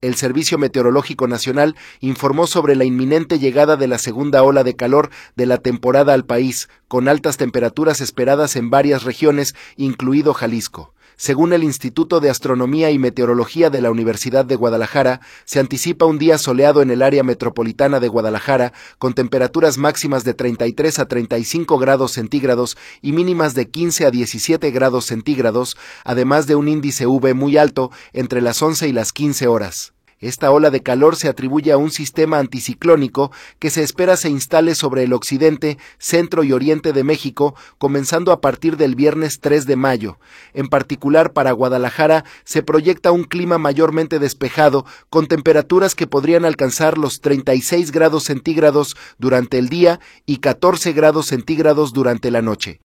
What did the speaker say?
El Servicio Meteorológico Nacional informó sobre la inminente llegada de la segunda ola de calor de la temporada al país, con altas temperaturas esperadas en varias regiones, incluido Jalisco. Según el Instituto de Astronomía y Meteorología de la Universidad de Guadalajara, se anticipa un día soleado en el área metropolitana de Guadalajara, con temperaturas máximas de 33 a 35 grados centígrados y mínimas de 15 a 17 grados centígrados, además de un índice UV muy alto entre las 11 y las 15 horas. Esta ola de calor se atribuye a un sistema anticiclónico que se espera se instale sobre el occidente, centro y oriente de México, comenzando a partir del viernes 3 de mayo. En particular, para Guadalajara se proyecta un clima mayormente despejado, con temperaturas que podrían alcanzar los 36 grados centígrados durante el día y 14 grados centígrados durante la noche.